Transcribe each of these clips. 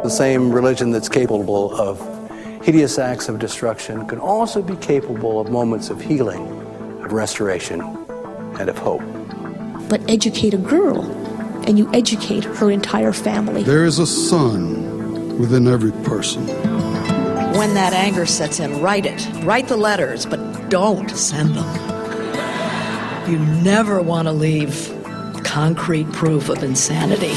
The same religion that's capable of hideous acts of destruction can also be capable of moments of healing, of restoration, and of hope. But educate a girl, and you educate her entire family. There is a sun within every person. When that anger sets in, write it. Write the letters, but don't send them. You never want to leave concrete proof of insanity.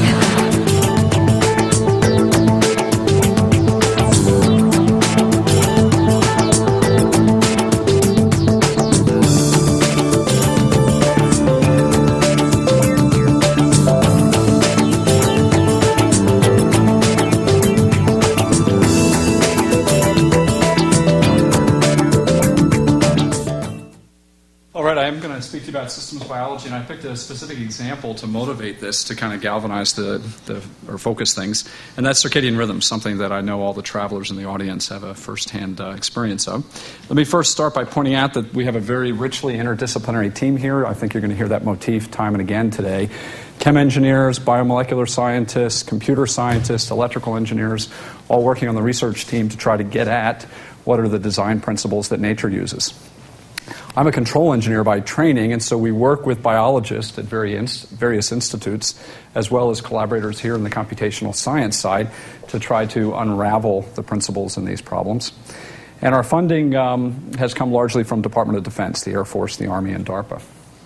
Speak to you about systems biology, and I picked a specific example to motivate this, to kind of galvanize or focus things, and that's circadian rhythms, something that I know all the travelers in the audience have a first-hand experience of. Let me first start by pointing out that we have a very richly interdisciplinary team here. I think you're going to hear that motif time and again today. Chem engineers, biomolecular scientists, computer scientists, electrical engineers, all working on the research team to try to get at what are the design principles that nature uses. I'm a control engineer by training, and so we work with biologists at various institutes, as well as collaborators here in the computational science side, to try to unravel the principles in these problems. And our funding has come largely from Department of Defense, the Air Force, the Army, and DARPA.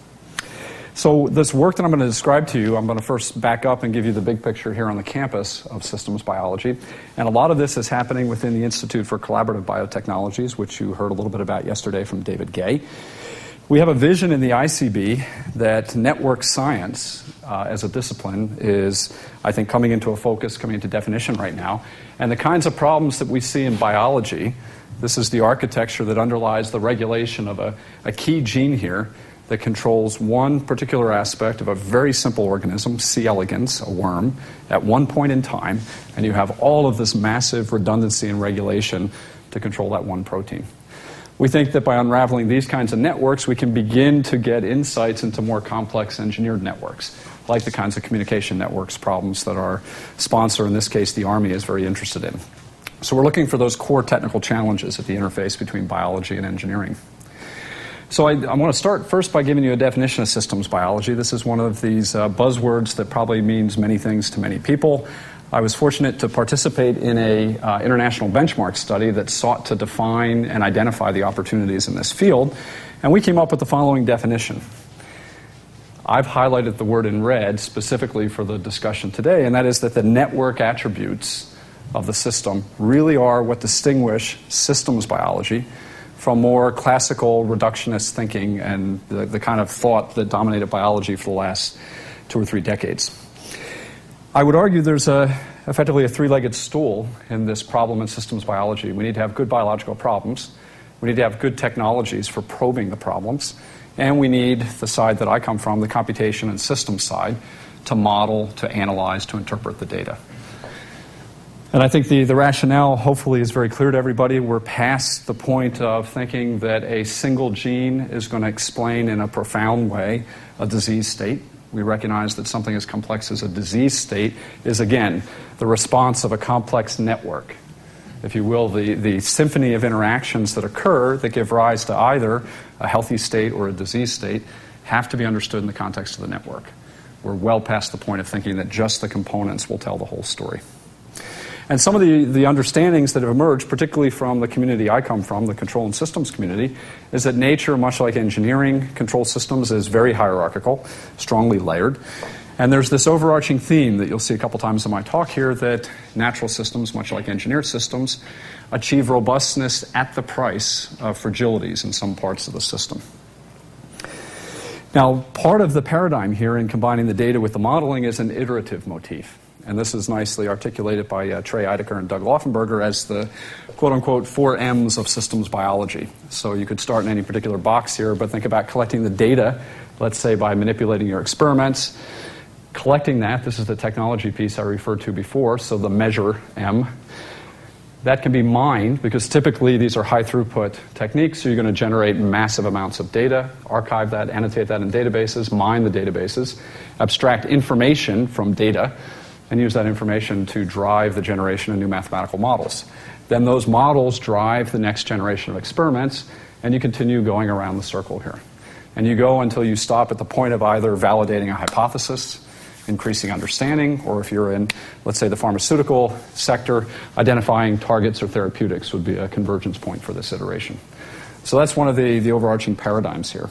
So this work that I'm going to describe to you, I'm going to first back up and give you the big picture here on the campus of systems biology. And a lot of this is happening within the Institute for Collaborative Biotechnologies, which you heard a little bit about yesterday from David Gay. We have a vision in the ICB that network science as a discipline is, I think, coming into a focus, coming into definition right now. And the kinds of problems that we see in biology, this is the architecture that underlies the regulation of a key gene here that controls one particular aspect of a very simple organism, C. elegans, a worm, at one point in time, and you have all of this massive redundancy and regulation to control that one protein. We think that by unraveling these kinds of networks, we can begin to get insights into more complex engineered networks, like the kinds of communication networks problems that our sponsor, in this case the Army, is very interested in. So we're looking for those core technical challenges at the interface between biology and engineering. So I want to start first by giving you a definition of systems biology. This is one of these buzzwords that probably means many things to many people. I was fortunate to participate in an international benchmark study that sought to define and identify the opportunities in this field, and we came up with the following definition. I've highlighted the word in red specifically for the discussion today, and that is that the network attributes of the system really are what distinguish systems biology from more classical reductionist thinking and the kind of thought that dominated biology for the last 2 or 3 decades. I would argue there's effectively a three-legged stool in this problem in systems biology. We need to have good biological problems, we need to have good technologies for probing the problems, and we need the side that I come from, the computation and systems side, to model, to analyze, to interpret the data. And I think the rationale hopefully is very clear to everybody. We're past the point of thinking that a single gene is going to explain in a profound way a disease state. We recognize that something as complex as a disease state is, again, the response of a complex network. If you will, the symphony of interactions that occur that give rise to either a healthy state or a disease state have to be understood in the context of the network. We're well past the point of thinking that just the components will tell the whole story. And some of the understandings that have emerged, particularly from the community I come from, the control and systems community, is that nature, much like engineering control systems, is very hierarchical, strongly layered. And there's this overarching theme that you'll see a couple times in my talk here, that natural systems, much like engineered systems, achieve robustness at the price of fragilities in some parts of the system. Now, part of the paradigm here in combining the data with the modeling is an iterative motif. And this is nicely articulated by Trey Eidecker and Doug Laufenberger as the quote-unquote 4 M's of systems biology. So you could start in any particular box here, but think about collecting the data, let's say by manipulating your experiments. Collecting that, this is the technology piece I referred to before, so the measure M. That can be mined, because typically these are high-throughput techniques, so you're going to generate massive amounts of data, archive that, annotate that in databases, mine the databases, abstract information from data, and use that information to drive the generation of new mathematical models. Then those models drive the next generation of experiments, and you continue going around the circle here. And you go until you stop at the point of either validating a hypothesis, increasing understanding, or if you're in, let's say, the pharmaceutical sector, identifying targets or therapeutics would be a convergence point for this iteration. So that's one of the overarching paradigms here.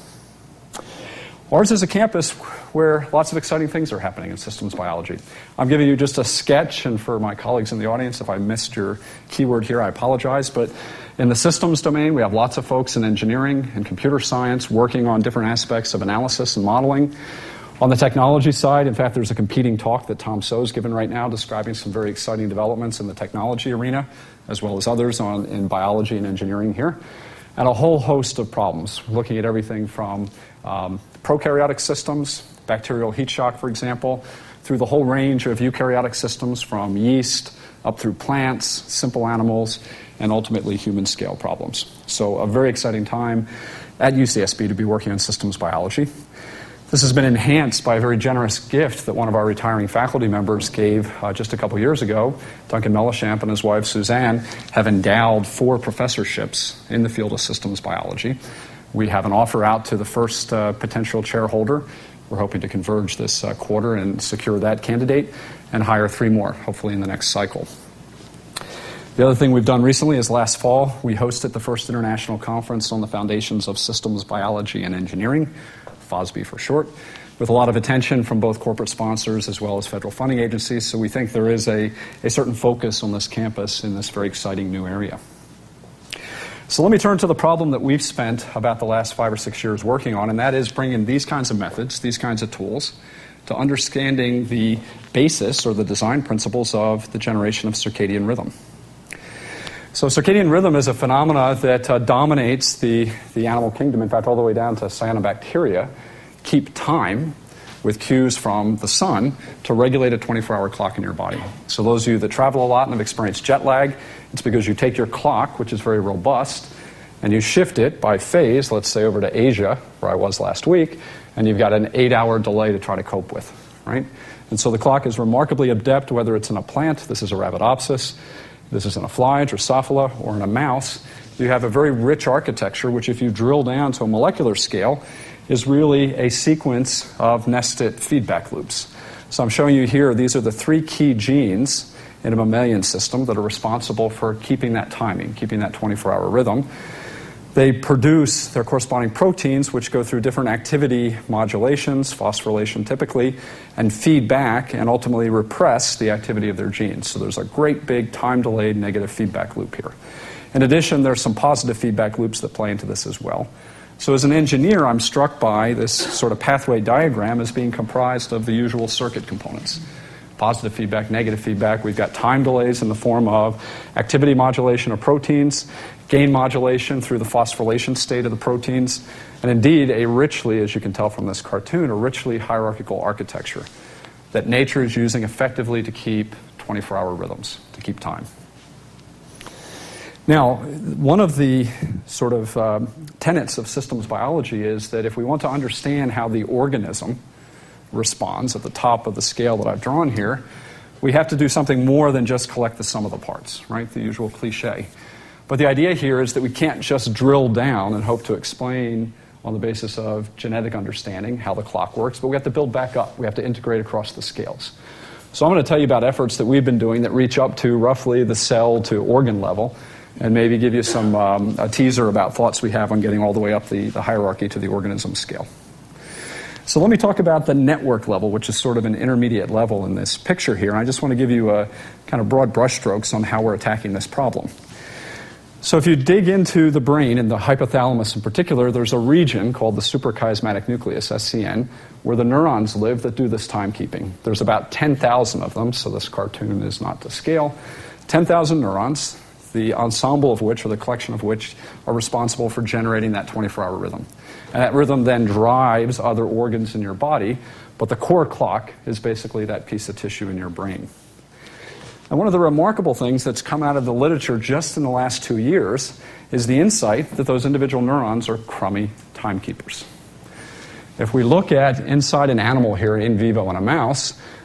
Ours is a campus where lots of exciting things are happening in systems biology. I'm giving you just a sketch, and for my colleagues in the audience, if I missed your keyword here, I apologize. But in the systems domain, we have lots of folks in engineering and computer science working on different aspects of analysis and modeling. On the technology side, in fact, there's a competing talk that Tom So's given right now describing some very exciting developments in the technology arena, as well as others in biology and engineering here. And a whole host of problems, looking at everything from prokaryotic systems, bacterial heat shock, for example, through the whole range of eukaryotic systems from yeast up through plants, simple animals, and ultimately human-scale problems. So a very exciting time at UCSB to be working on systems biology. This has been enhanced by a very generous gift that one of our retiring faculty members gave just a couple years ago. Duncan Mellichamp and his wife Suzanne have endowed 4 professorships in the field of systems biology. We have an offer out to the first potential chairholder. We're hoping to converge this quarter and secure that candidate and hire 3 more, hopefully in the next cycle. The other thing we've done recently is last fall, we hosted the first international conference on the foundations of systems biology and engineering, FOSB for short, with a lot of attention from both corporate sponsors as well as federal funding agencies. So we think there is a certain focus on this campus in this very exciting new area. So let me turn to the problem that we've spent about the last 5 or 6 years working on, and that is bringing these kinds of methods, these kinds of tools, to understanding the basis or the design principles of the generation of circadian rhythm. So circadian rhythm is a phenomena that dominates the animal kingdom, in fact, all the way down to cyanobacteria, keep time with cues from the sun to regulate a 24-hour clock in your body. So those of you that travel a lot and have experienced jet lag, it's because you take your clock, which is very robust, and you shift it by phase, let's say over to Asia, where I was last week, and you've got an 8-hour delay to try to cope with, right? And so the clock is remarkably adept, whether it's in a plant, this is Arabidopsis, this is in a fly, Drosophila, or in a mouse. You have a very rich architecture, which if you drill down to a molecular scale, is really a sequence of nested feedback loops. So I'm showing you here, these are the 3 key genes in a mammalian system that are responsible for keeping that timing, keeping that 24-hour rhythm. They produce their corresponding proteins, which go through different activity modulations, phosphorylation typically, and feed back and ultimately repress the activity of their genes. So there's a great big time-delayed negative feedback loop here. In addition, there's some positive feedback loops that play into this as well. So as an engineer, I'm struck by this sort of pathway diagram as being comprised of the usual circuit components. Positive feedback, negative feedback. We've got time delays in the form of activity modulation of proteins, gain modulation through the phosphorylation state of the proteins, and indeed a richly, as you can tell from this cartoon, a richly hierarchical architecture that nature is using effectively to keep 24-hour rhythms, to keep time. Now, one of the sort of tenets of systems biology is that if we want to understand how the organism responds at the top of the scale that I've drawn here, we have to do something more than just collect the sum of the parts, right? The usual cliche. But the idea here is that we can't just drill down and hope to explain on the basis of genetic understanding how the clock works, but we have to build back up. We have to integrate across the scales. So I'm going to tell you about efforts that we've been doing that reach up to roughly the cell to organ level, and maybe give you some a teaser about thoughts we have on getting all the way up the hierarchy to the organism scale. So let me talk about the network level, which is sort of an intermediate level in this picture here. And I just want to give you a kind of broad brushstrokes on how we're attacking this problem. So if you dig into the brain, and the hypothalamus in particular, there's a region called the suprachiasmatic nucleus, SCN, where the neurons live that do this timekeeping. There's about 10,000 of them, so this cartoon is not to scale. 10,000 neurons, the ensemble of which, or the collection of which, are responsible for generating that 24-hour rhythm. And that rhythm then drives other organs in your body, but the core clock is basically that piece of tissue in your brain. And one of the remarkable things that's come out of the literature just in the last 2 years is the insight that those individual neurons are crummy timekeepers. If we look at inside an animal here in vivo in a mouse,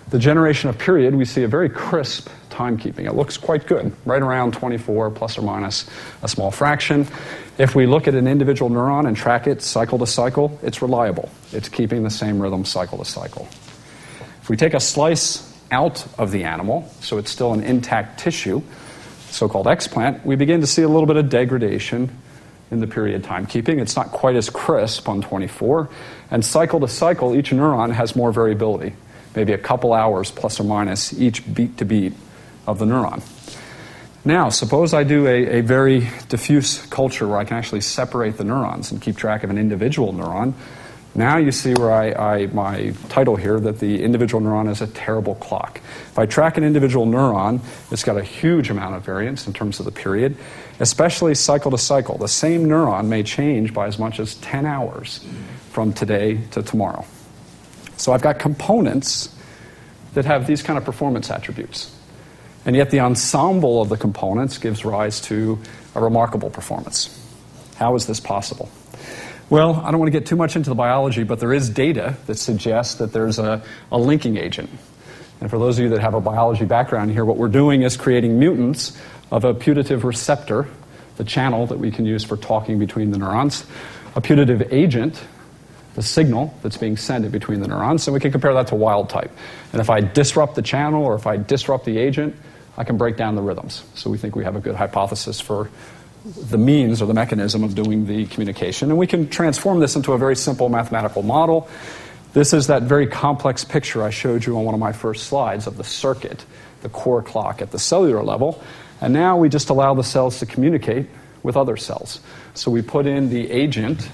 the generation of period, we see a very crisp timekeeping. It looks quite good, right around 24 plus or minus a small fraction. If we look at an individual neuron and track it cycle to cycle, it's reliable. It's keeping the same rhythm cycle to cycle. If we take a slice out of the animal, so it's still an intact tissue, so-called explant, we begin to see a little bit of degradation in the period timekeeping. It's not quite as crisp on 24, and cycle to cycle, each neuron has more variability, maybe a couple hours plus or minus each beat to beat of the neuron. Now, suppose I do a very diffuse culture where I can actually separate the neurons and keep track of an individual neuron. Now you see where my title here, that the individual neuron is a terrible clock. If I track an individual neuron, it's got a huge amount of variance in terms of the period, especially cycle to cycle. The same neuron may change by as much as 10 hours from today to tomorrow. So I've got components that have these kind of performance attributes. And yet the ensemble of the components gives rise to a remarkable performance. How is this possible? Well, I don't want to get too much into the biology, but there is data that suggests that there's a linking agent. And for those of you that have a biology background here, what we're doing is creating mutants of a putative receptor, the channel that we can use for talking between the neurons, a putative agent, the signal that's being sent in between the neurons, and we can compare that to wild type. And if I disrupt the channel or if I disrupt the agent, I can break down the rhythms. So we think we have a good hypothesis for the means or the mechanism of doing the communication. And we can transform this into a very simple mathematical model. This is that very complex picture I showed you on one of my first slides of the circuit, the core clock at the cellular level. And now we just allow the cells to communicate with other cells. So we put in the agent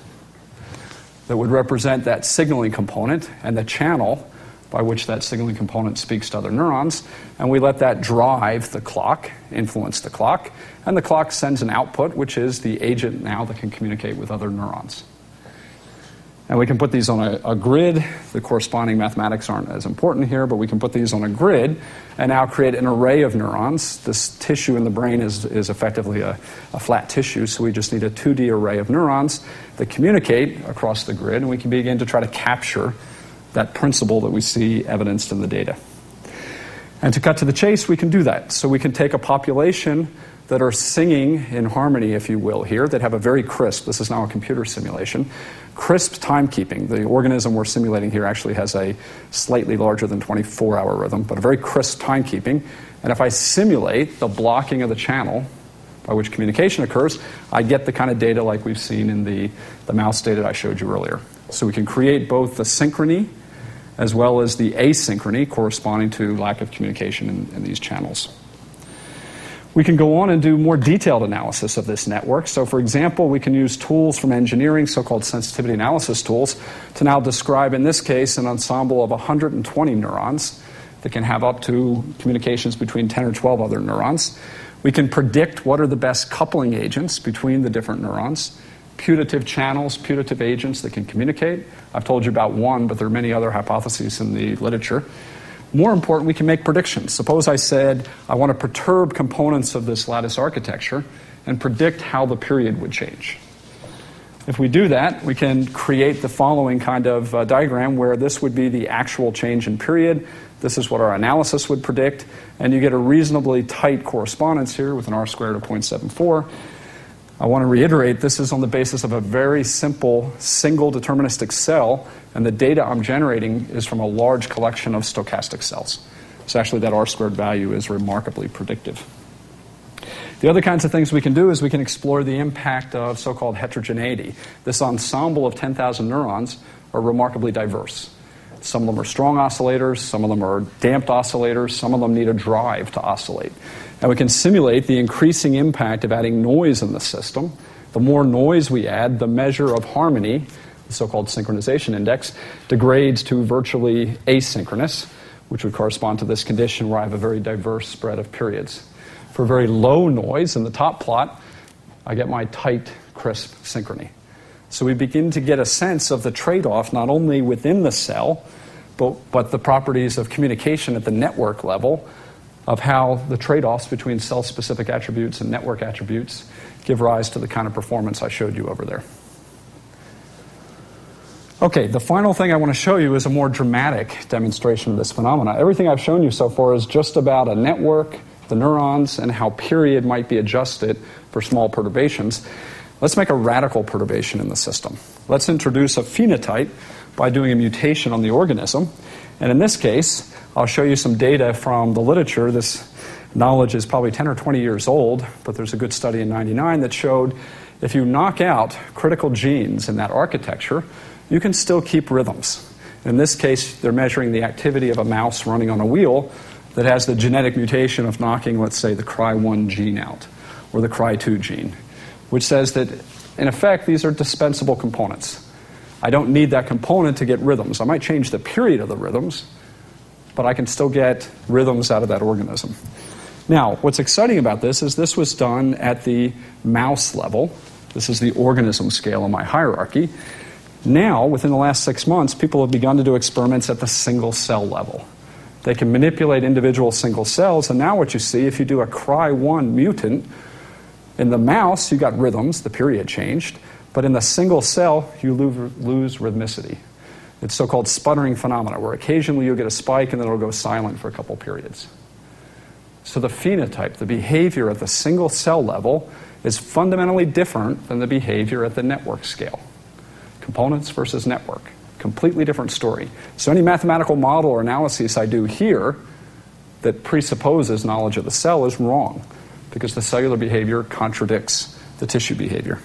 that would represent that signaling component and the channel by which that signaling component speaks to other neurons, and we let that drive the clock, influence the clock, and the clock sends an output, which is the agent now that can communicate with other neurons. And we can put these on a grid. The corresponding mathematics aren't as important here, but we can put these on a grid and now create an array of neurons. This tissue in the brain is effectively a flat tissue, so we just need a 2D array of neurons that communicate across the grid, and we can begin to try to capture that principle that we see evidenced in the data. And to cut to the chase, we can do that. So we can take a population that are singing in harmony, if you will, here, that have a very crisp, this is now a computer simulation, crisp timekeeping. The organism we're simulating here actually has a slightly larger than 24-hour rhythm, but a very crisp timekeeping. And if I simulate the blocking of the channel by which communication occurs, I get the kind of data like we've seen in the mouse data I showed you earlier. So we can create both the synchrony as well as the asynchrony corresponding to lack of communication in these channels. We can go on and do more detailed analysis of this network. So for example, we can use tools from engineering, so-called sensitivity analysis tools, to now describe, in this case, an ensemble of 120 neurons that can have up to communications between 10 or 12 other neurons. We can predict what are the best coupling agents between the different neurons, putative channels, putative agents that can communicate. I've told you about one, but there are many other hypotheses in the literature. More important, we can make predictions. Suppose I said, I want to perturb components of this lattice architecture and predict how the period would change. If we do that, we can create the following kind of diagram where this would be the actual change in period. This is what our analysis would predict, and you get a reasonably tight correspondence here with an R squared of 0.74. I want to reiterate, this is on the basis of a very simple single deterministic cell, and the data I'm generating is from a large collection of stochastic cells. So actually that R squared value is remarkably predictive. The other kinds of things we can do is we can explore the impact of so-called heterogeneity. This ensemble of 10,000 neurons are remarkably diverse. Some of them are strong oscillators, some of them are damped oscillators, some of them need a drive to oscillate. And we can simulate the increasing impact of adding noise in the system. The more noise we add, the measure of harmony, the so-called synchronization index, degrades to virtually asynchronous, which would correspond to this condition where I have a very diverse spread of periods. For very low noise in the top plot, I get my tight, crisp synchrony. So we begin to get a sense of the trade-off not only within the cell, but the properties of communication at the network level, of how the trade-offs between cell-specific attributes and network attributes give rise to the kind of performance I showed you over there. Okay, the final thing I want to show you is a more dramatic demonstration of this phenomena. Everything I've shown you so far is just about a network, the neurons, and how period might be adjusted for small perturbations. Let's make a radical perturbation in the system. Let's introduce a phenotype by doing a mutation on the organism. And in this case, I'll show you some data from the literature. This knowledge is probably 10 or 20 years old, but there's a good study in 1999 that showed if you knock out critical genes in that architecture, you can still keep rhythms. In this case, they're measuring the activity of a mouse running on a wheel that has the genetic mutation of knocking, let's say, the Cry1 gene out, or the Cry2 gene, which says that, in effect, these are dispensable components. I don't need that component to get rhythms. I might change the period of the rhythms, but I can still get rhythms out of that organism. Now, what's exciting about this is this was done at the mouse level. This is the organism scale in my hierarchy. Now, within the last 6 months, people have begun to do experiments at the single cell level. They can manipulate individual single cells, and now what you see, if you do a Cry1 mutant, in the mouse, you got rhythms, the period changed, but in the single cell, you lose rhythmicity. It's so-called sputtering phenomena, where occasionally you'll get a spike and then it'll go silent for a couple periods. So the phenotype, the behavior at the single cell level, is fundamentally different than the behavior at the network scale. Components versus network, completely different story. So any mathematical model or analysis I do here that presupposes knowledge of the cell is wrong, because the cellular behavior contradicts the tissue behavior.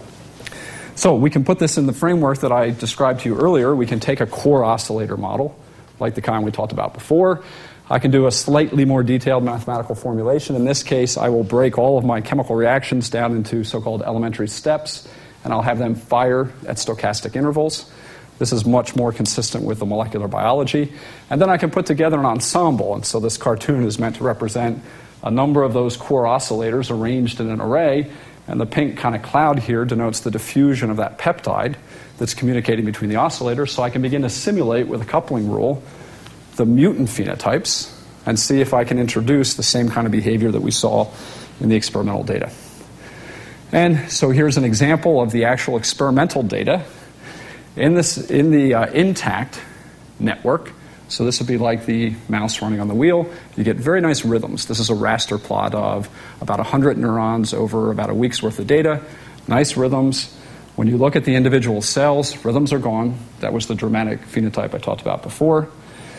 So we can put this in the framework that I described to you earlier. We can take a core oscillator model, like the kind we talked about before. I can do a slightly more detailed mathematical formulation. In this case, I will break all of my chemical reactions down into so-called elementary steps, and I'll have them fire at stochastic intervals. This is much more consistent with the molecular biology. And then I can put together an ensemble, and so this cartoon is meant to represent a number of those core oscillators arranged in an array, and the pink kind of cloud here denotes the diffusion of that peptide that's communicating between the oscillators, so I can begin to simulate with a coupling rule the mutant phenotypes and see if I can introduce the same kind of behavior that we saw in the experimental data. And so here's an example of the actual experimental data in the intact network. So this would be like the mouse running on the wheel. You get very nice rhythms. This is a raster plot of about 100 neurons over about a week's worth of data. Nice rhythms. When you look at the individual cells, rhythms are gone. That was the dramatic phenotype I talked about before.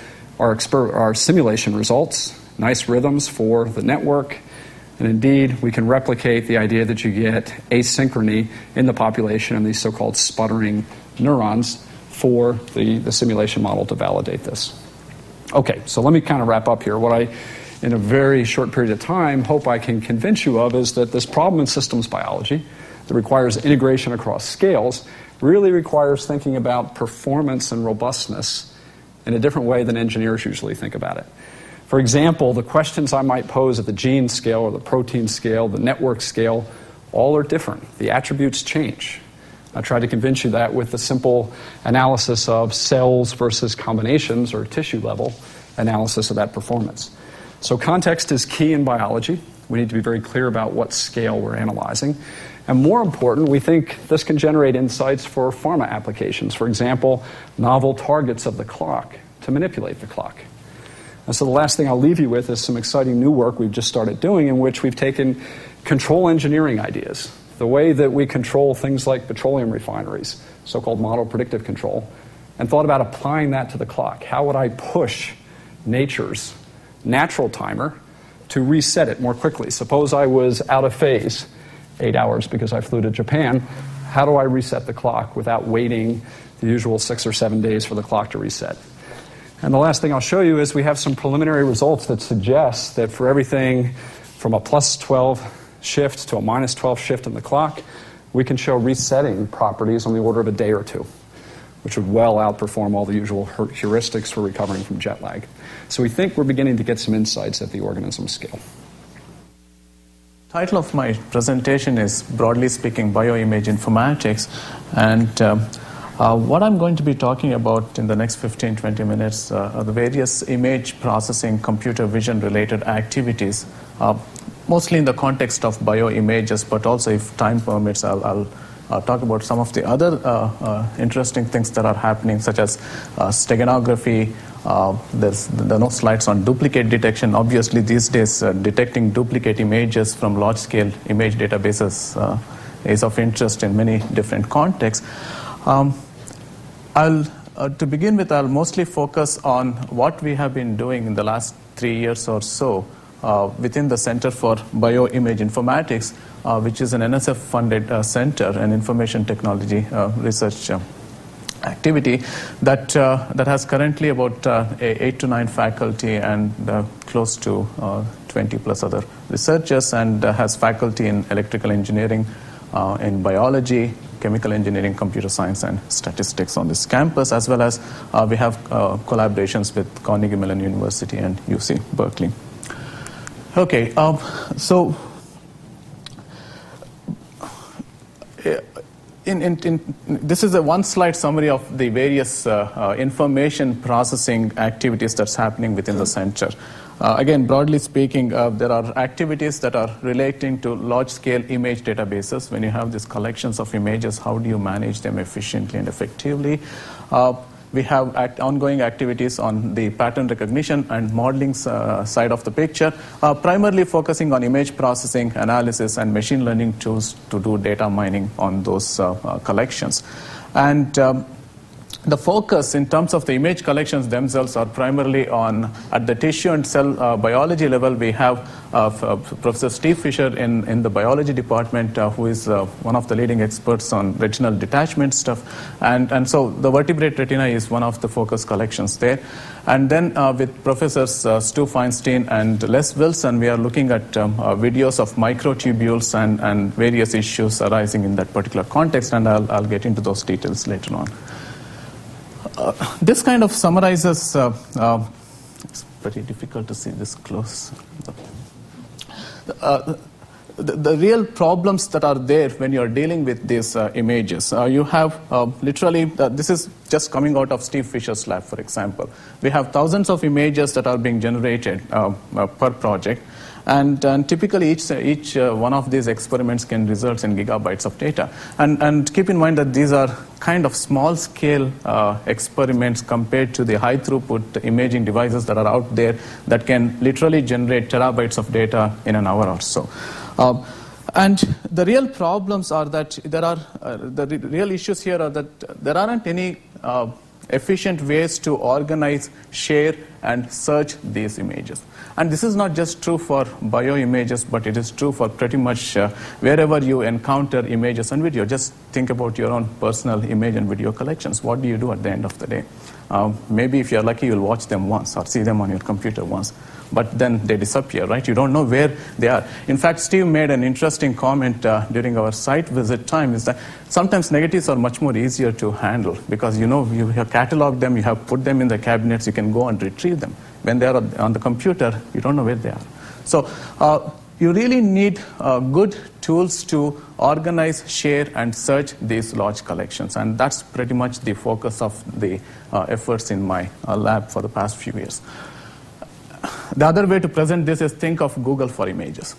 Our simulation results, nice rhythms for the network. And indeed, we can replicate the idea that you get asynchrony in the population and these so-called sputtering neurons for the simulation model to validate this. Okay, so let me kind of wrap up here. What I, in a very short period of time, hope I can convince you of is that this problem in systems biology that requires integration across scales really requires thinking about performance and robustness in a different way than engineers usually think about it. For example, the questions I might pose at the gene scale or the protein scale, the network scale, all are different. The attributes change. I tried to convince you that with the simple analysis of cells versus combinations or tissue level analysis of that performance. So context is key in biology. We need to be very clear about what scale we're analyzing. And more important, we think this can generate insights for pharma applications. For example, novel targets of the clock to manipulate the clock. And so the last thing I'll leave you with is some exciting new work we've just started doing in which we've taken control engineering ideas, the way that we control things like petroleum refineries, so-called model predictive control, and thought about applying that to the clock. How would I push nature's natural timer to reset it more quickly? Suppose I was out of phase 8 hours because I flew to Japan. How do I reset the clock without waiting the usual 6 or 7 days for the clock to reset? And the last thing I'll show you is we have some preliminary results that suggest that for everything from a plus 12 shift to a minus 12 shift in the clock, we can show resetting properties on the order of a day or two, which would well outperform all the usual heuristics for recovering from jet lag. So we think we're beginning to get some insights at the organism scale. The title of my presentation is, broadly speaking, Bioimage Informatics, and what I'm going to be talking about in the next 15-20 minutes are the various image processing, computer vision related activities, mostly in the context of bioimages, but also if time permits, I'll talk about some of the other interesting things that are happening, such as steganography. There are no slides on duplicate detection. Obviously, these days, detecting duplicate images from large-scale image databases is of interest in many different contexts. To begin with, I'll mostly focus on what we have been doing in the last 3 years or so within the Center for Bioimage Informatics, which is an NSF-funded center, an information technology research activity that has currently about 8 to 9 faculty and close to 20 plus other researchers, and has faculty in electrical engineering, in biology, chemical engineering, computer science, and statistics on this campus, as well as we have collaborations with Carnegie Mellon University and UC Berkeley. Okay, so this is a one-slide summary of the various information processing activities that's happening within the center. Again, broadly speaking, there are activities that are relating to large-scale image databases. When you have these collections of images, how do you manage them efficiently and effectively? We have ongoing activities on the pattern recognition and modeling side of the picture, primarily focusing on image processing, analysis, and machine learning tools to do data mining on those collections. And the focus in terms of the image collections themselves are primarily on, at the tissue and cell biology level, we have Professor Steve Fisher in the biology department, who is one of the leading experts on retinal detachment stuff. And so the vertebrate retina is one of the focus collections there. And then with Professors Stu Feinstein and Les Wilson, we are looking at videos of microtubules and various issues arising in that particular context, and I'll get into those details later on. This kind of summarizes, it's pretty difficult to see this close. The real problems that are there when you're dealing with these images. You have literally, this is just coming out of Steve Fisher's lab, for example. We have thousands of images that are being generated per project. And typically, each one of these experiments can result in gigabytes of data. And keep in mind that these are kind of small-scale experiments compared to the high-throughput imaging devices that are out there that can literally generate terabytes of data in an hour or so. And the real problems are that there are the real issues here are that there aren't any efficient ways to organize, share, and search these images. And this is not just true for bioimages, but it is true for pretty much wherever you encounter images and video. Just think about your own personal image and video collections. What do you do at the end of the day? Maybe if you're lucky, you'll watch them once or see them on your computer once. But then they disappear, right? You don't know where they are. In fact, Steve made an interesting comment during our site visit time, is that sometimes negatives are much more easier to handle because you have cataloged them, you have put them in the cabinets, you can go and retrieve them. When they are on the computer, you don't know where they are. So you really need good tools to organize, share, and search these large collections. And that's pretty much the focus of the efforts in my lab for the past few years. The other way to present this is think of Google for images.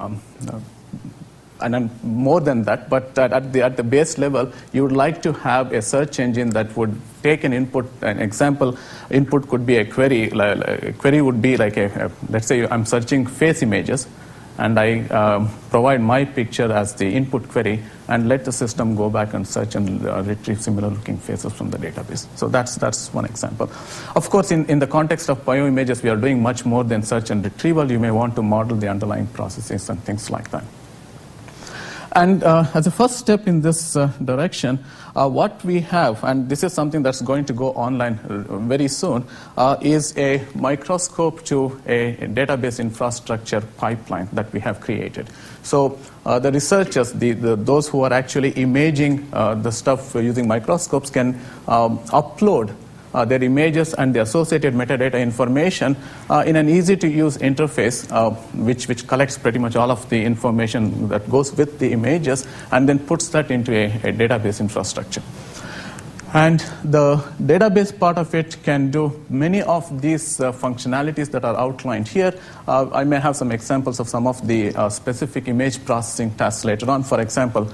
And more than that, but at the base level, you would like to have a search engine that would take an input. An example input could be a query. A query would be like let's say I'm searching face images, and I provide my picture as the input query and let the system go back and search and retrieve similar-looking faces from the database. So that's one example. Of course, in the context of bioimages, we are doing much more than search and retrieval. You may want to model the underlying processes and things like that. And as a first step in this direction, what we have, and this is something that's going to go online very soon, is a microscope to a database infrastructure pipeline that we have created. So the researchers, those who are actually imaging the stuff using microscopes can upload their images and the associated metadata information in an easy-to-use interface, which collects pretty much all of the information that goes with the images and then puts that into a database infrastructure. And the database part of it can do many of these functionalities that are outlined here. I may have some examples of some of the specific image processing tasks later on. For example,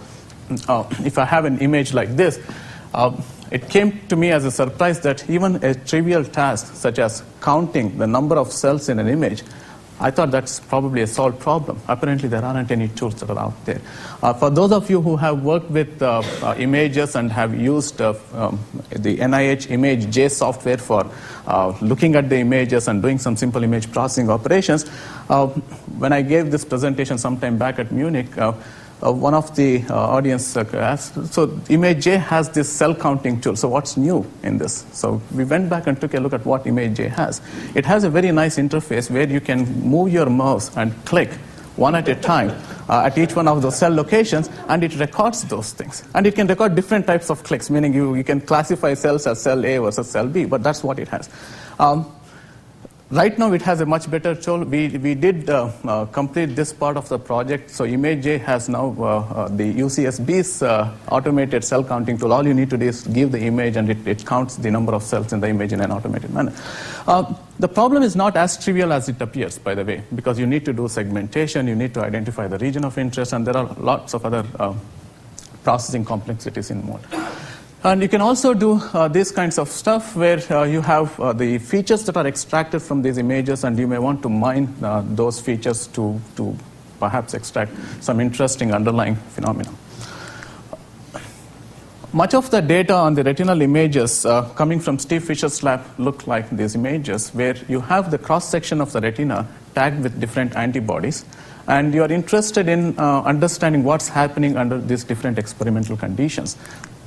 if I have an image like this, it came to me as a surprise that even a trivial task such as counting the number of cells in an image, I thought that's probably a solved problem. Apparently, there aren't any tools that are out there. For those of you who have worked with images and have used the NIH ImageJ software for looking at the images and doing some simple image processing operations, when I gave this presentation sometime back at Munich, one of the audience asked, so ImageJ has this cell counting tool, so what's new in this? So we went back and took a look at what ImageJ has. It has a very nice interface where you can move your mouse and click one at a time at each one of those cell locations, and it records those things. And it can record different types of clicks, meaning you can classify cells as cell A versus cell B, but that's what it has. Right now, it has a much better tool. We did complete this part of the project. So ImageJ has now the UCSB's automated cell counting tool. All you need to do is give the image, and it counts the number of cells in the image in an automated manner. The problem is not as trivial as it appears, by the way, because you need to do segmentation, you need to identify the region of interest, and there are lots of other processing complexities involved. And you can also do these kinds of stuff where you have the features that are extracted from these images, and you may want to mine those features to perhaps extract some interesting underlying phenomena. Much of the data on the retinal images coming from Steve Fisher's lab look like these images, where you have the cross-section of the retina tagged with different antibodies, and you are interested in understanding what's happening under these different experimental conditions.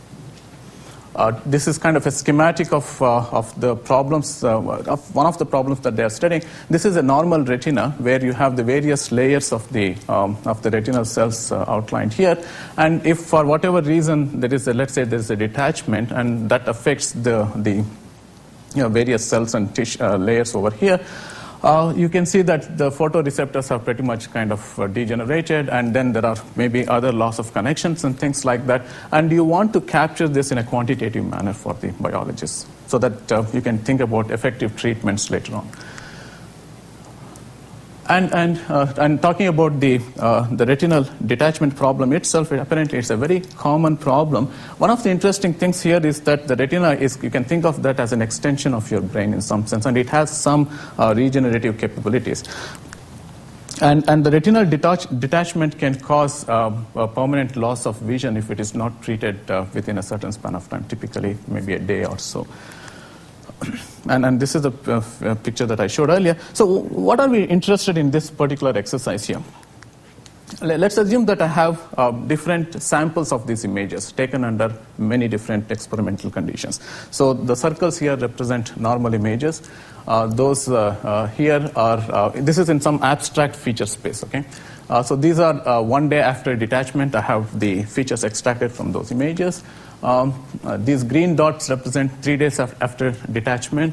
This is kind of a schematic of the problems, of one of the problems that they are studying. This is a normal retina where you have the various layers of the retinal cells outlined here. And if for whatever reason there is let's say there is a detachment, and that affects the various cells and layers over here, you can see that the photoreceptors are pretty much kind of degenerated, and then there are maybe other loss of connections and things like that. And you want to capture this in a quantitative manner for the biologists so that you can think about effective treatments later on. And talking about the retinal detachment problem itself, apparently it's a very common problem. One of the interesting things here is that the retina is, you can think of that as an extension of your brain in some sense, and it has some regenerative capabilities. And the retinal detachment can cause a permanent loss of vision if it is not treated within a certain span of time, typically maybe a day or so. And this is a picture that I showed earlier. So what are we interested in this particular exercise here? Let's assume that I have different samples of these images taken under many different experimental conditions. So the circles here represent normal images. Those here are, this is in some abstract feature space, okay? So these are 1 day after detachment. I have the features extracted from those images. These green dots represent 3 days after detachment,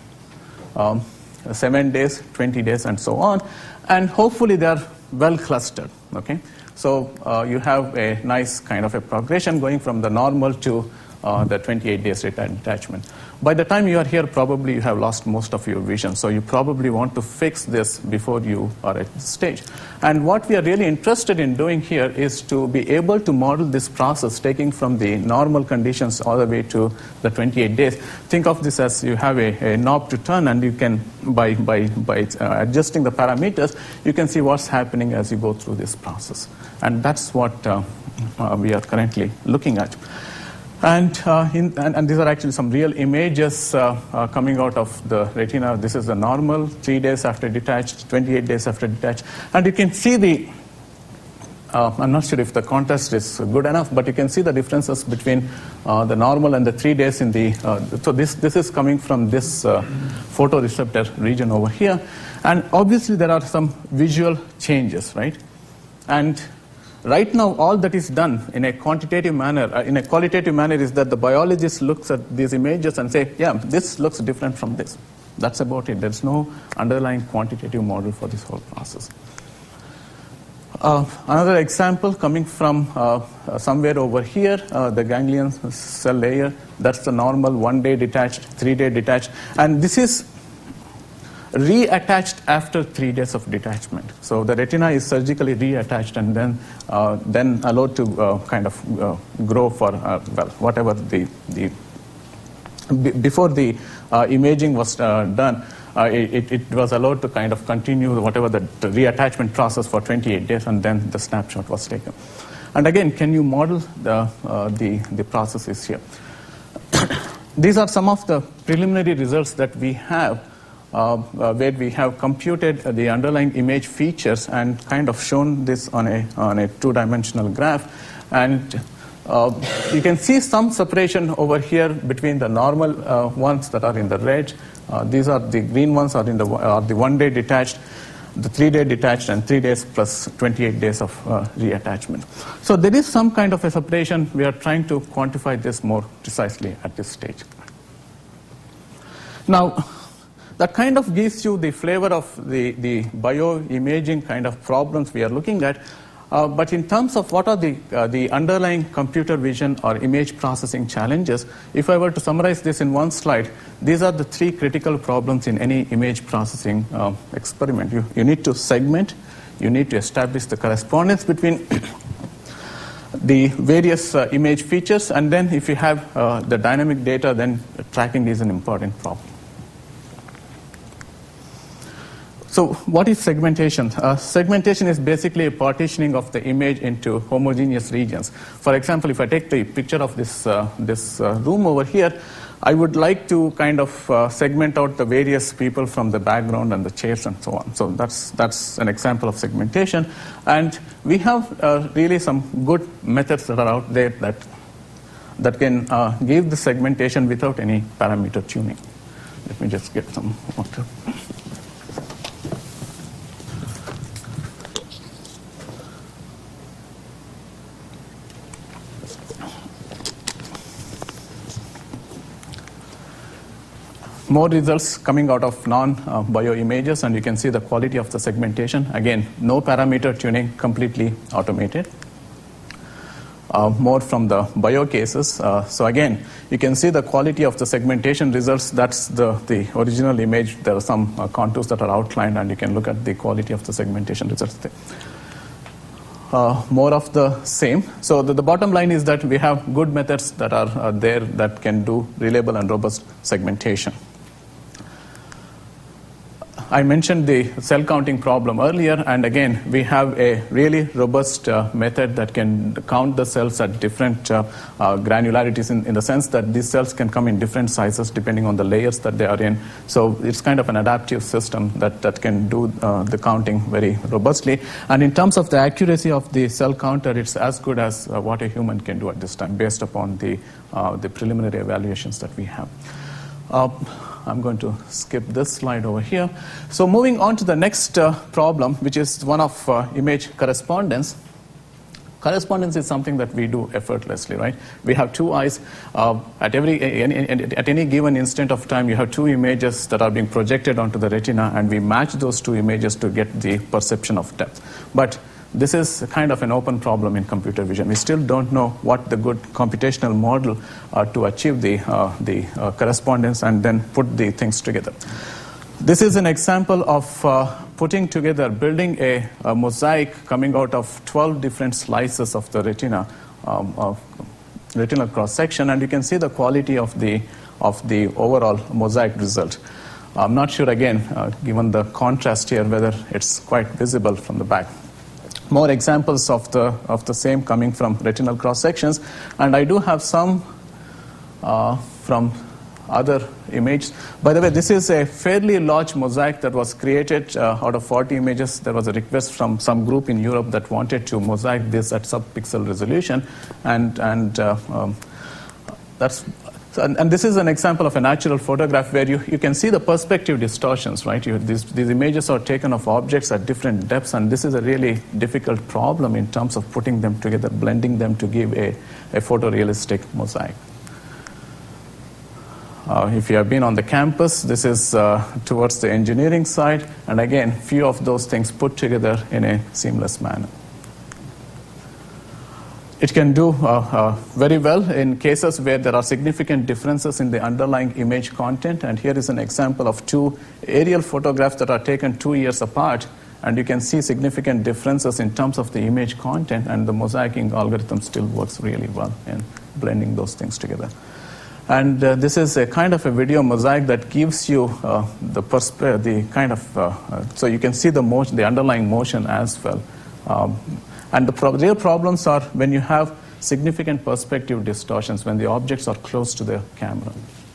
7 days, 20 days, and so on. And hopefully they are well clustered, okay? So you have a nice kind of a progression going from the normal to the 28 days detachment. By the time you are here, probably you have lost most of your vision, so you probably want to fix this before you are at this stage. And what we are really interested in doing here is to be able to model this process, taking from the normal conditions all the way to the 28 days. Think of this as you have a knob to turn, and you can, by adjusting the parameters, you can see what's happening as you go through this process. And that's what we are currently looking at. And these are actually some real images coming out of the retina. This is the normal, 3 days after detached, 28 days after detached. And you can see the, I'm not sure if the contrast is good enough, but you can see the differences between the normal and the 3 days in the, so this is coming from this photoreceptor region over here. And obviously there are some visual changes, right? And right now, all that is done in a quantitative manner, in a qualitative manner, is that the biologist looks at these images and say, yeah, this looks different from this. That's about it. There's no underlying quantitative model for this whole process. Another example coming from somewhere over here, the ganglion cell layer. That's the normal 1 day detached, 3 day detached. And this is reattached after 3 days of detachment. So the retina is surgically reattached and then allowed to kind of grow for whatever before the imaging was done. It was allowed to kind of continue whatever the reattachment process for 28 days, and then the snapshot was taken. And again, can you model the processes here? These are some of the preliminary results that we have, where we have computed the underlying image features and kind of shown this on a two-dimensional graph. And you can see some separation over here between the normal ones that are in the red. These are the green ones are the 1 day detached, the 3 day detached, and 3 days plus 28 days of reattachment. So there is some kind of a separation. We are trying to quantify this more precisely at this stage. Now, that kind of gives you the flavor of the bioimaging kind of problems we are looking at. But in terms of what are the underlying computer vision or image processing challenges, if I were to summarize this in one slide, these are the 3 critical problems in any image processing experiment. You need to segment, you need to establish the correspondence between the various image features, and then if you have the dynamic data, then tracking is an important problem. So what is segmentation? Segmentation is basically a partitioning of the image into homogeneous regions. For example, if I take the picture of this room over here, I would like to kind of segment out the various people from the background and the chairs and so on. So that's an example of segmentation. And we have really some good methods that are out there that can give the segmentation without any parameter tuning. Let me just get some water. More results coming out of non-bio images, and you can see the quality of the segmentation. Again, no parameter tuning, completely automated. More from the bio cases. So again, you can see the quality of the segmentation results. That's the original image. There are some contours that are outlined, and you can look at the quality of the segmentation results there. More of the same. So the bottom line is that we have good methods that are there that can do reliable and robust segmentation. I mentioned the cell counting problem earlier, and again, we have a really robust method that can count the cells at different granularities in the sense that these cells can come in different sizes depending on the layers that they are in. So it's kind of an adaptive system that can do the counting very robustly. And in terms of the accuracy of the cell counter, it's as good as what a human can do at this time based upon the preliminary evaluations that we have. I'm going to skip this slide over here. So moving on to the next problem, which is one of image correspondence. Correspondence is something that we do effortlessly, right? We have 2 eyes. At any given instant of time, you have 2 images that are being projected onto the retina, and we match those 2 images to get the perception of depth. But this is kind of an open problem in computer vision. We still don't know what the good computational model to achieve the correspondence and then put the things together. This is an example of putting together, building a mosaic coming out of 12 different slices of the retina, retinal cross-section, and you can see the quality of the overall mosaic result. I'm not sure, again, given the contrast here, whether it's quite visible from the back. More examples of the same coming from retinal cross sections, and I do have some from other images. By the way, this is a fairly large mosaic that was created out of 40 images. There was a request from some group in Europe that wanted to mosaic this at sub-pixel resolution, and that's. And this is an example of a natural photograph where you can see the perspective distortions, right? These images are taken of objects at different depths, and this is a really difficult problem in terms of putting them together, blending them to give a photorealistic mosaic. If you have been on the campus, this is towards the engineering side, and again, few of those things put together in a seamless manner. It can do very well in cases where there are significant differences in the underlying image content. And here is an example of 2 aerial photographs that are taken 2 years apart. And you can see significant differences in terms of the image content, and the mosaicing algorithm still works really well in blending those things together. And this is a kind of a video mosaic that gives you the kind of, so you can see the motion, the underlying motion as well. And the real problems are when you have significant perspective distortions, when the objects are close to the camera.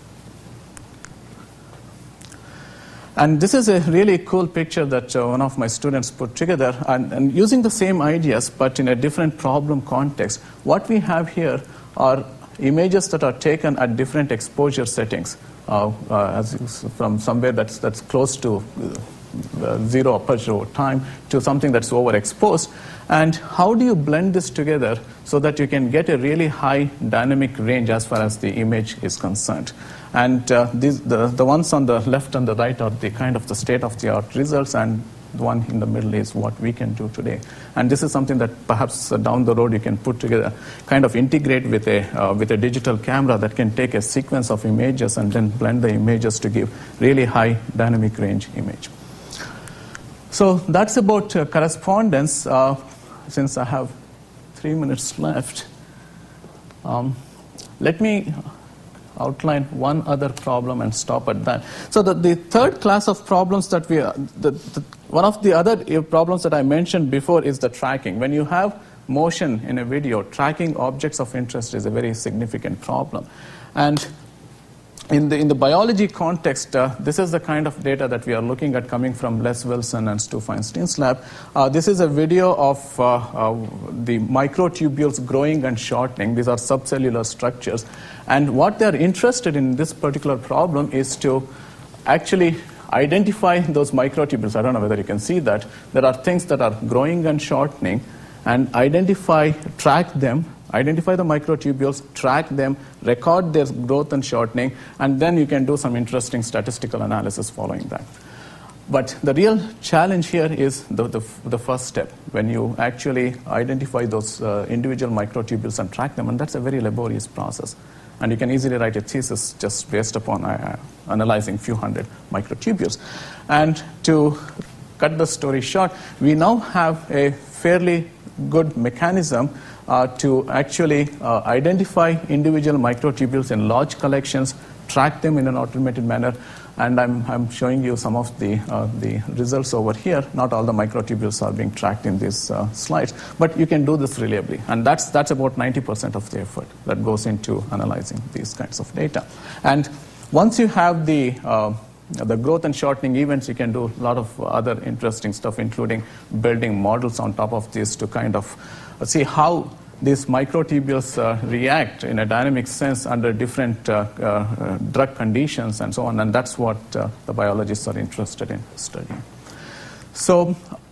And this is a really cool picture that one of my students put together, and using the same ideas but in a different problem context. What we have here are images that are taken at different exposure settings, from somewhere that's close to zero aperture over time to something that's overexposed. And how do you blend this together so that you can get a really high dynamic range as far as the image is concerned? And the ones on the left and the right are the kind of the state-of-the-art results, and the one in the middle is what we can do today. And this is something that perhaps down the road you can put together, kind of integrate with a digital camera that can take a sequence of images and then blend the images to give really high dynamic range image. So that's about correspondence. Since I have 3 minutes left, let me outline one other problem and stop at that. So the third class of problems that one of the other problems that I mentioned before is the tracking. When you have motion in a video, tracking objects of interest is a very significant problem. And in the biology context, this is the kind of data that we are looking at coming from Les Wilson and Stu Feinstein's lab. This is a video of the microtubules growing and shortening. These are subcellular structures. And what they're interested in this particular problem is to actually identify those microtubules. I don't know whether you can see that. There are things that are growing and shortening, and track them, identify the microtubules, track them, record their growth and shortening, and then you can do some interesting statistical analysis following that. But the real challenge here is the first step, when you actually identify those individual microtubules and track them, and that's a very laborious process. And you can easily write a thesis just based upon analyzing a few hundred microtubules. And to cut the story short, we now have a fairly good mechanism to actually identify individual microtubules in large collections, track them in an automated manner, and I'm showing you some of the results over here. Not all the microtubules are being tracked in these slides, but you can do this reliably, and that's about 90% of the effort that goes into analyzing these kinds of data. And once you have the growth and shortening events, you can do a lot of other interesting stuff, including building models on top of this to kind of see how these microtubules react in a dynamic sense under different drug conditions and so on, and that's what the biologists are interested in studying. So,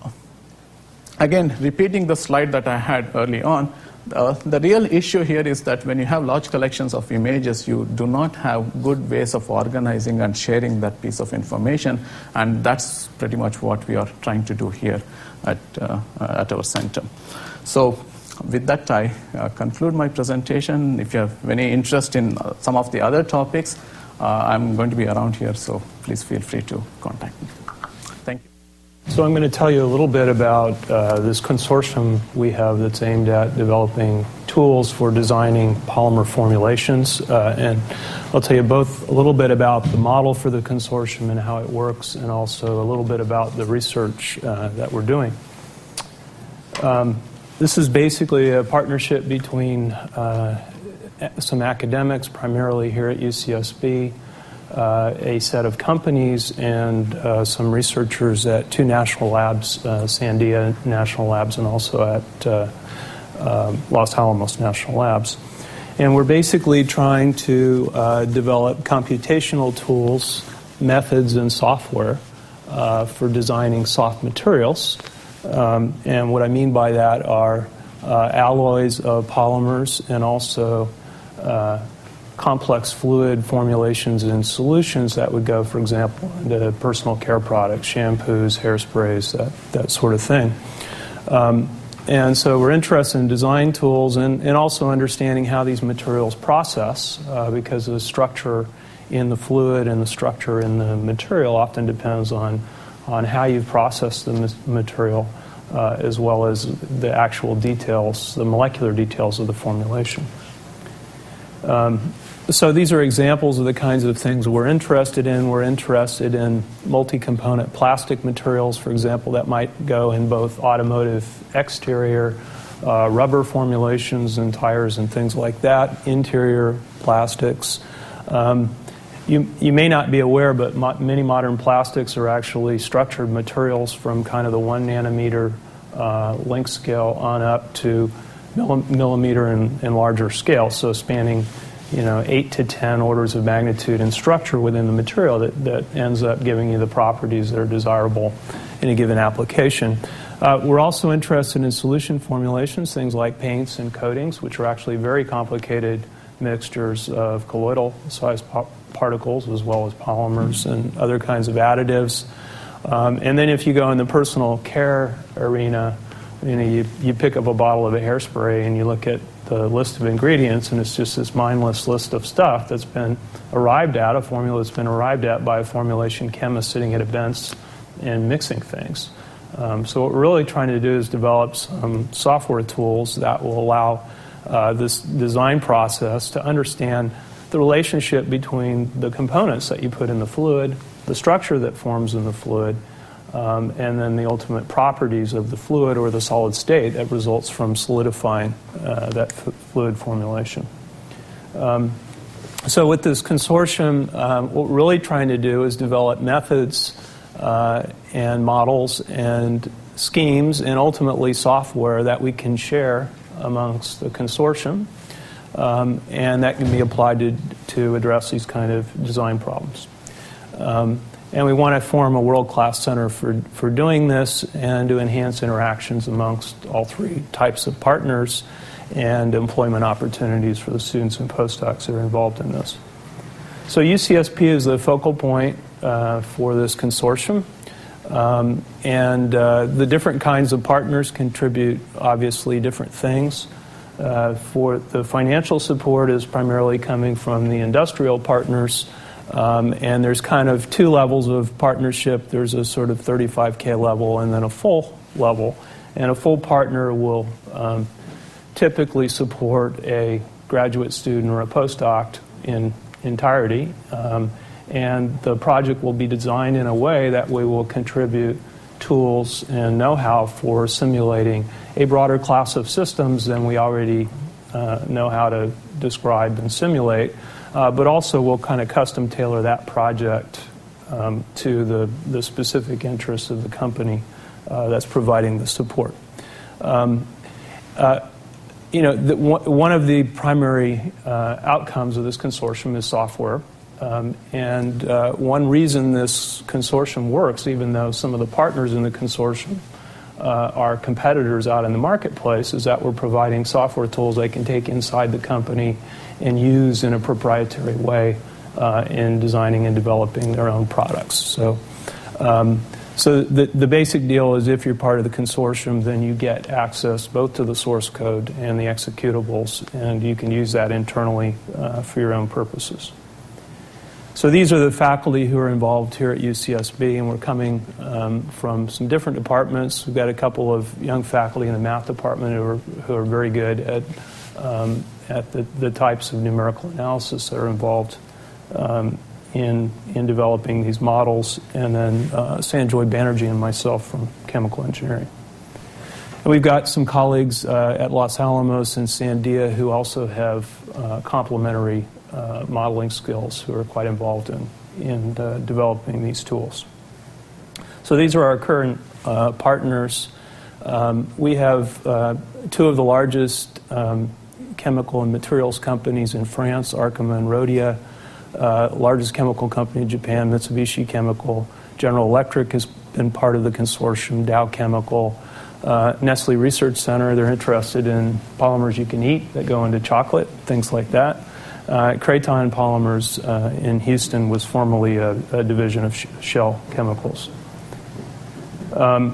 again, repeating the slide that I had early on, the real issue here is that when you have large collections of images, you do not have good ways of organizing and sharing that piece of information, and that's pretty much what we are trying to do here at our center. So with that, I conclude my presentation. If you have any interest in some of the other topics, I'm going to be around here, so please feel free to contact me. Thank you. So I'm going to tell you a little bit about this consortium we have that's aimed at developing tools for designing polymer formulations. And I'll tell you both a little bit about the model for the consortium and how it works, and also a little bit about the research that we're doing. This is basically a partnership between some academics, primarily here at UCSB, a set of companies, and some researchers at 2 national labs, Sandia National Labs and also at Los Alamos National Labs. And we're basically trying to develop computational tools, methods, and software for designing soft materials. And what I mean by that are alloys of polymers and also complex fluid formulations and solutions that would go, for example, into personal care products, shampoos, hairsprays, that sort of thing. And so we're interested in design tools and also understanding how these materials process, because the structure in the fluid and the structure in the material often depends on how you process the material, as well as the actual details, the molecular details of the formulation. So these are examples of the kinds of things we're interested in. We're interested in multi-component plastic materials, for example, that might go in both automotive exterior, rubber formulations and tires and things like that, interior plastics. You may not be aware, but many modern plastics are actually structured materials from kind of the 1 nanometer length scale on up to millimeter and larger scale, so spanning 8 to 10 orders of magnitude in structure within the material that ends up giving you the properties that are desirable in a given application. We're also interested in solution formulations, things like paints and coatings, which are actually very complicated mixtures of colloidal-sized particles as well as polymers and other kinds of additives. And then if you go in the personal care arena, you pick up a bottle of a hairspray and you look at the list of ingredients, and it's just this mindless list of stuff that's been arrived at, a formula that's been arrived at by a formulation chemist sitting at a bench and mixing things. So what we're really trying to do is develop some software tools that will allow this design process to understand the relationship between the components that you put in the fluid, the structure that forms in the fluid, and then the ultimate properties of the fluid or the solid state that results from solidifying that fluid formulation. So with this consortium, what we're really trying to do is develop methods and models and schemes and ultimately software that we can share amongst the consortium, and that can be applied to address these kind of design problems. And we want to form a world-class center for doing this and to enhance interactions amongst all three types of partners and employment opportunities for the students and postdocs that are involved in this. So UCSP is the focal point for this consortium. And the different kinds of partners contribute, obviously, different things. For the financial support is primarily coming from the industrial partners. And there's kind of two levels of partnership. There's a sort of 35K level and then a full level. And a full partner will typically support a graduate student or a postdoc in entirety. And the project will be designed in a way that we will contribute tools and know-how for simulating a broader class of systems than we already know how to describe and simulate. But also we'll kind of custom tailor that project to the specific interests of the company that's providing the support. One of the primary outcomes of this consortium is software. And one reason this consortium works, even though some of the partners in the consortium are competitors out in the marketplace, is that we're providing software tools they can take inside the company and use in a proprietary way in designing and developing their own products. So the basic deal is if you're part of the consortium, then you get access both to the source code and the executables, and you can use that internally for your own purposes. So these are the faculty who are involved here at UCSB, and we're coming from some different departments. We've got a couple of young faculty in the math department who are very good at the types of numerical analysis that are involved in developing these models, and then Sanjoy Banerjee and myself from chemical engineering. And we've got some colleagues at Los Alamos and Sandia who also have complementary modeling skills who are quite involved in developing these tools. So these are our current partners. We have two of the largest chemical and materials companies in France, Arkema and Rhodia, largest chemical company in Japan, Mitsubishi Chemical. General Electric has been part of the consortium, Dow Chemical. Nestle Research Center, they're interested in polymers you can eat that go into chocolate, things like that. Kraton Polymers in Houston was formerly a division of Shell Chemicals.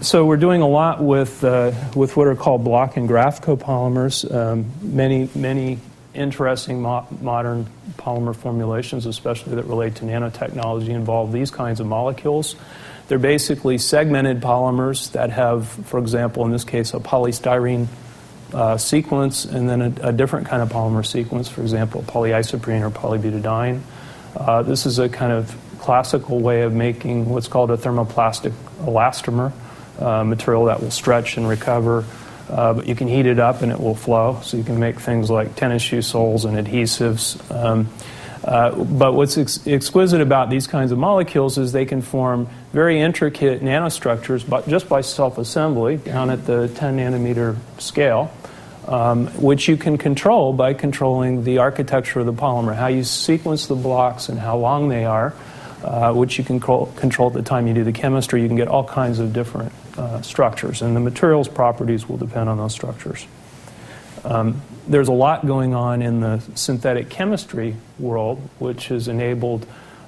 So we're doing a lot with what are called block and graph copolymers. Many interesting modern polymer formulations, especially that relate to nanotechnology, involve these kinds of molecules. They're basically segmented polymers that have, for example, in this case, a polystyrene sequence and then a different kind of polymer sequence, for example, polyisoprene or polybutadiene. This is a kind of classical way of making what's called a thermoplastic elastomer, material that will stretch and recover, but you can heat it up and it will flow, so you can make things like tennis shoe soles and adhesives. But what's exquisite about these kinds of molecules is they can form very intricate nanostructures just by self-assembly down at the 10 nanometer scale, which you can control by controlling the architecture of the polymer, how you sequence the blocks and how long they are, which you can control at the time you do the chemistry. You can get all kinds of different structures, and the materials properties will depend on those structures. There's a lot going on in the synthetic chemistry world, which has enabled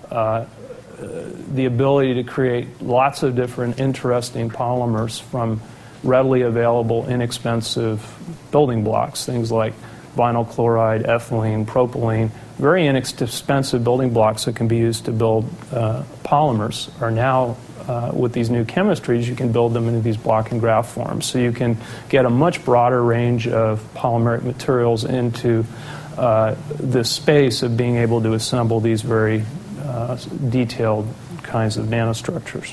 the ability to create lots of different interesting polymers from readily available, inexpensive building blocks, things like vinyl chloride, ethylene, propylene. Very inexpensive building blocks that can be used to build polymers are now, with these new chemistries, you can build them into these block and graph forms. So you can get a much broader range of polymeric materials into this space of being able to assemble these very detailed kinds of nanostructures.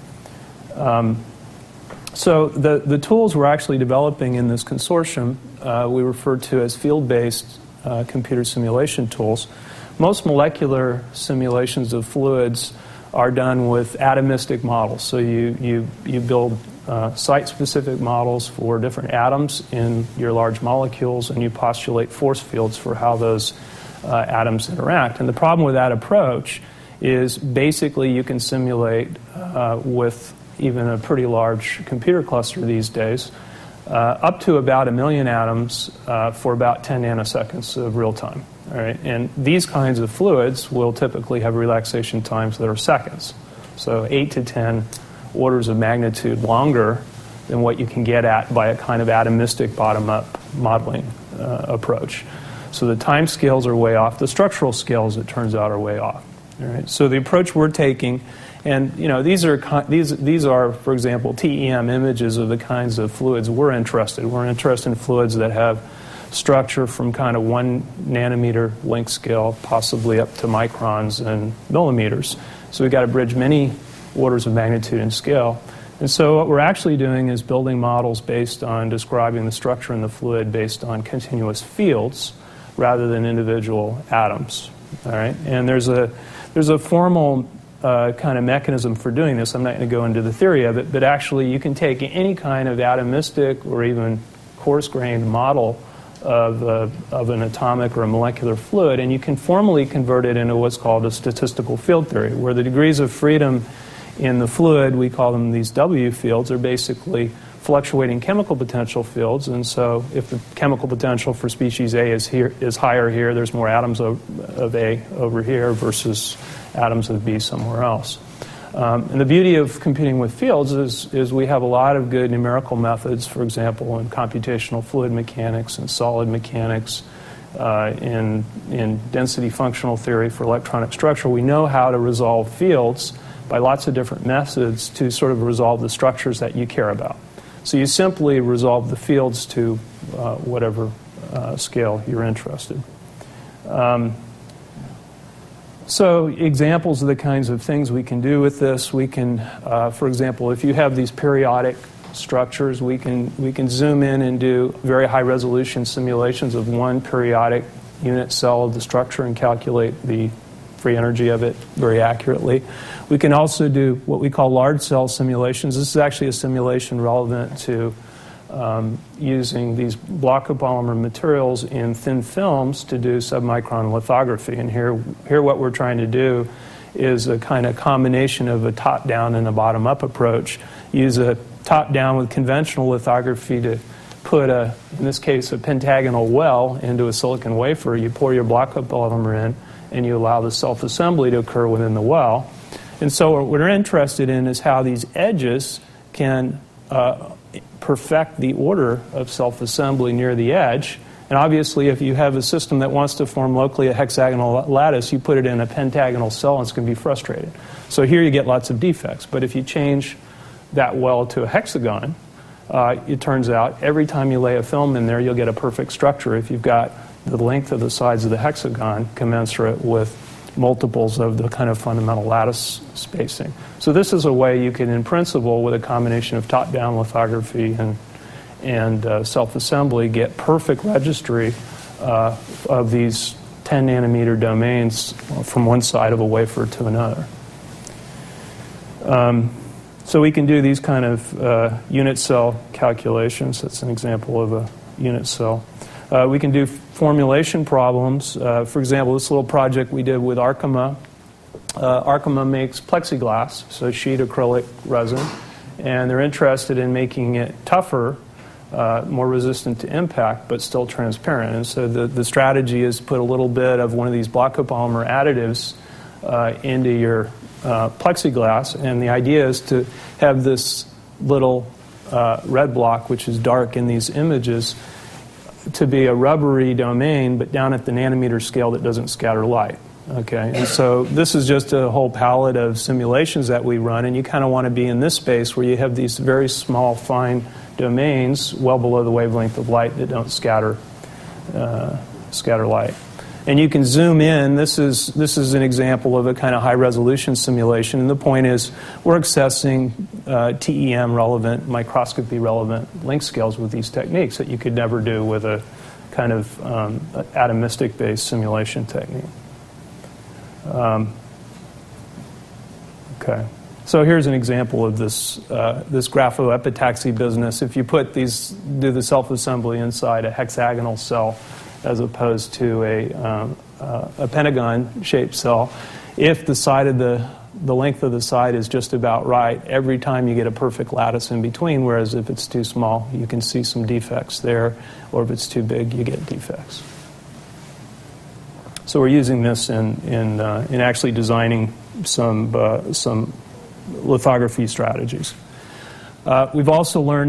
So the tools we're actually developing in this consortium we refer to as field-based computer simulation tools. Most molecular simulations of fluids are done with atomistic models. So you build site-specific models for different atoms in your large molecules, and you postulate force fields for how those atoms interact. And the problem with that approach is basically you can simulate with even a pretty large computer cluster these days up to about 1 million atoms for about 10 nanoseconds of real time. All right? And these kinds of fluids will typically have relaxation times that are seconds. So 8 to 10 orders of magnitude longer than what you can get at by a kind of atomistic bottom-up modeling approach. So the time scales are way off. The structural scales, it turns out, are way off. All right? So the approach we're taking, and these are, for example, TEM images of the kinds of fluids we're interested in. We're interested in fluids that have structure from kind of 1 nanometer length scale, possibly up to microns and millimeters. So we've got to bridge many orders of magnitude in scale. And so what we're actually doing is building models based on describing the structure in the fluid based on continuous fields rather than individual atoms. All right? And there's a formal kind of mechanism for doing this. I'm not going to go into the theory of it, but actually you can take any kind of atomistic or even coarse-grained model of an atomic or a molecular fluid, and you can formally convert it into what's called a statistical field theory, where the degrees of freedom in the fluid, we call them these W fields, are basically fluctuating chemical potential fields. And so if the chemical potential for species A is higher here, there's more atoms of A over here versus atoms of B somewhere else. And the beauty of computing with fields is we have a lot of good numerical methods, for example, in computational fluid mechanics and solid mechanics, in density functional theory for electronic structure. We know how to resolve fields by lots of different methods to sort of resolve the structures that you care about. So you simply resolve the fields to whatever scale you're interested. So examples of the kinds of things we can do with this, we can, for example, if you have these periodic structures, we can zoom in and do very high resolution simulations of one periodic unit cell of the structure and calculate the free energy of it very accurately. We can also do what we call large cell simulations. This is actually a simulation relevant to using these block copolymer materials in thin films to do submicron lithography. And here what we're trying to do is a kind of combination of a top-down and a bottom-up approach. Use a top-down with conventional lithography to put, in this case, a pentagonal well into a silicon wafer. You pour your block copolymer in, and you allow the self-assembly to occur within the well. And so what we're interested in is how these edges can perfect the order of self-assembly near the edge. And obviously, if you have a system that wants to form locally a hexagonal lattice, you put it in a pentagonal cell and it's going to be frustrated. So here you get lots of defects. But if you change that well to a hexagon, it turns out every time you lay a film in there, you'll get a perfect structure if you've got the length of the sides of the hexagon commensurate with multiples of the kind of fundamental lattice spacing. So this is a way you can, in principle, with a combination of top-down lithography and self-assembly, get perfect registry of these 10 nanometer domains from one side of a wafer to another. So we can do these kind of unit cell calculations. That's an example of a unit cell. We can do formulation problems. For example, this little project we did with Arkema. Arkema makes plexiglass, so sheet acrylic resin, and they're interested in making it tougher, more resistant to impact, but still transparent. And so the strategy is put a little bit of one of these block copolymer additives into your plexiglass, and the idea is to have this little red block, which is dark in these images, to be a rubbery domain, but down at the nanometer scale that doesn't scatter light. Okay, and so this is just a whole palette of simulations that we run, and you kind of want to be in this space where you have these very small, fine domains well below the wavelength of light that don't scatter light. And you can zoom in. This is an example of a kind of high-resolution simulation, and the point is we're accessing TEM-relevant, microscopy-relevant length scales with these techniques that you could never do with a kind of atomistic-based simulation technique. Okay. So here's an example of this graphoepitaxy business. If you do the self-assembly inside a hexagonal cell as opposed to a pentagon-shaped cell, if the side of the length of the side is just about right, every time you get a perfect lattice in between, whereas if it's too small, you can see some defects there, or if it's too big, you get defects. So we're using this in actually designing some lithography strategies. We've also learned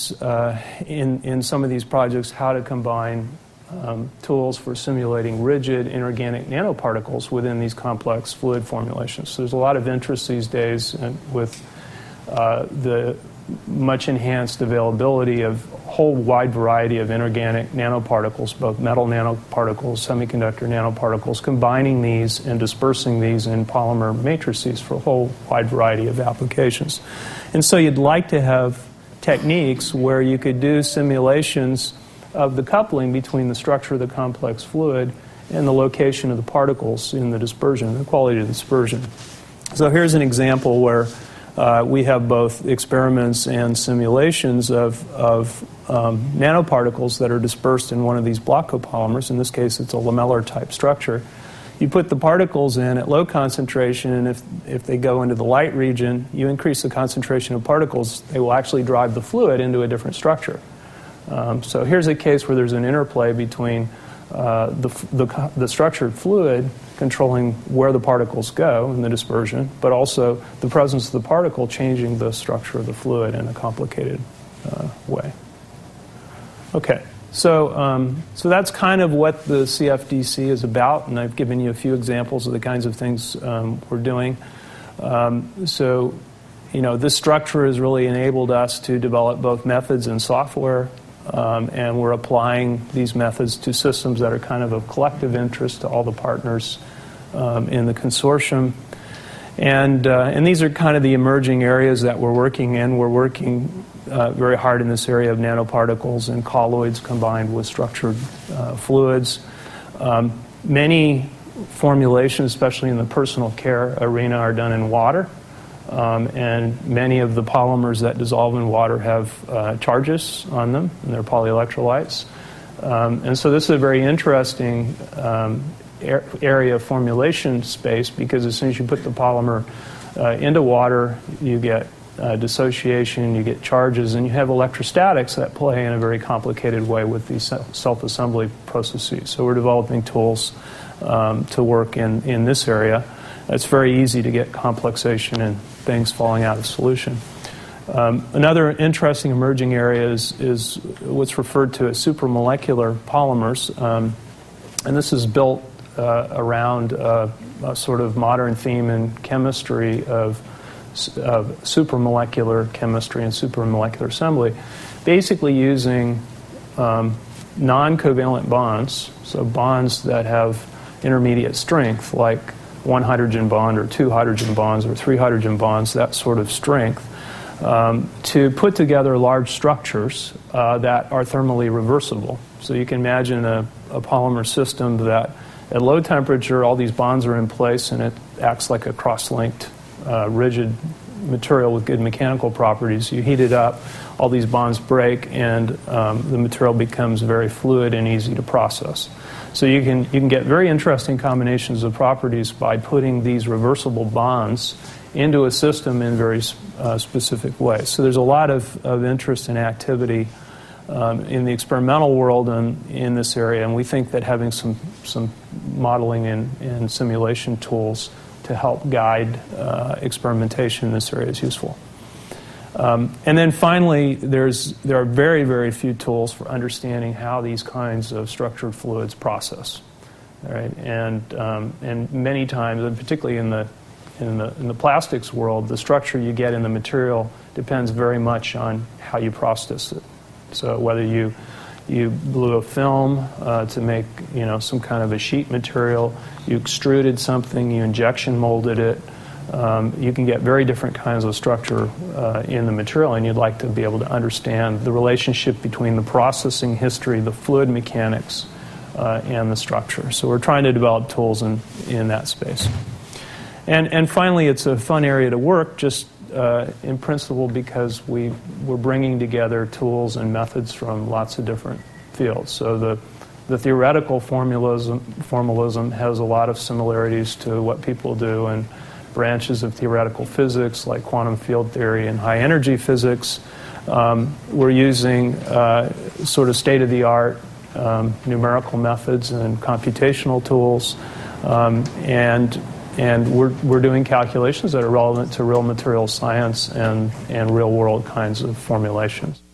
in some of these projects how to combine tools for simulating rigid inorganic nanoparticles within these complex fluid formulations. So there's a lot of interest these days with the much enhanced availability of a whole wide variety of inorganic nanoparticles, both metal nanoparticles, semiconductor nanoparticles, combining these and dispersing these in polymer matrices for a whole wide variety of applications. And so you'd like to have techniques where you could do simulations of the coupling between the structure of the complex fluid and the location of the particles in the dispersion, the quality of the dispersion. So here's an example where we have both experiments and simulations of nanoparticles that are dispersed in one of these block copolymers. In this case, it's a lamellar-type structure. You put the particles in at low concentration, and if they go into the light region, you increase the concentration of particles, they will actually drive the fluid into a different structure. So here's a case where there's an interplay between the structured fluid controlling where the particles go in the dispersion, but also the presence of the particle changing the structure of the fluid in a complicated way. Okay, so that's kind of what the CFDC is about, and I've given you a few examples of the kinds of things we're doing. So, this structure has really enabled us to develop both methods and software. And we're applying these methods to systems that are kind of collective interest to all the partners in the consortium. And these are kind of the emerging areas that we're working in. We're working very hard in this area of nanoparticles and colloids combined with structured fluids. Many formulations, especially in the personal care arena, are done in water. And many of the polymers that dissolve in water have charges on them, and they're polyelectrolytes. And so this is a very interesting area of formulation space, because as soon as you put the polymer into water, you get dissociation, you get charges, and you have electrostatics that play in a very complicated way with these self-assembly processes. So we're developing tools to work in this area. It's very easy to get complexation and things falling out of solution. Another interesting emerging area is what's referred to as supramolecular polymers, and this is built around a sort of modern theme in chemistry of supramolecular chemistry and supramolecular assembly, basically using non-covalent bonds, so bonds that have intermediate strength, like one hydrogen bond or two hydrogen bonds or three hydrogen bonds, that sort of strength, to put together large structures that are thermally reversible. So you can imagine a polymer system that at low temperature all these bonds are in place and it acts like a cross-linked rigid material with good mechanical properties. You heat it up, all these bonds break, and the material becomes very fluid and easy to process. So you can get very interesting combinations of properties by putting these reversible bonds into a system in very specific ways. So there's a lot of interest and activity in the experimental world and in this area, and we think that having some modeling and simulation tools to help guide experimentation in this area is useful. And then finally, there are very, very few tools for understanding how these kinds of structured fluids process. All right? And many times, and particularly in the plastics world, the structure you get in the material depends very much on how you process it. So whether you blew a film to make some kind of a sheet material, you extruded something, you injection molded it, you can get very different kinds of structure in the material, and you'd like to be able to understand the relationship between the processing history, the fluid mechanics, and the structure. So we're trying to develop tools in that space. And finally, it's a fun area to work, just in principle, because we're bringing together tools and methods from lots of different fields. So the theoretical formalism has a lot of similarities to what people do in branches of theoretical physics like quantum field theory and high energy physics. We're using sort of state-of-the-art numerical methods and computational tools, and we're doing calculations that are relevant to real material science and real-world kinds of formulations.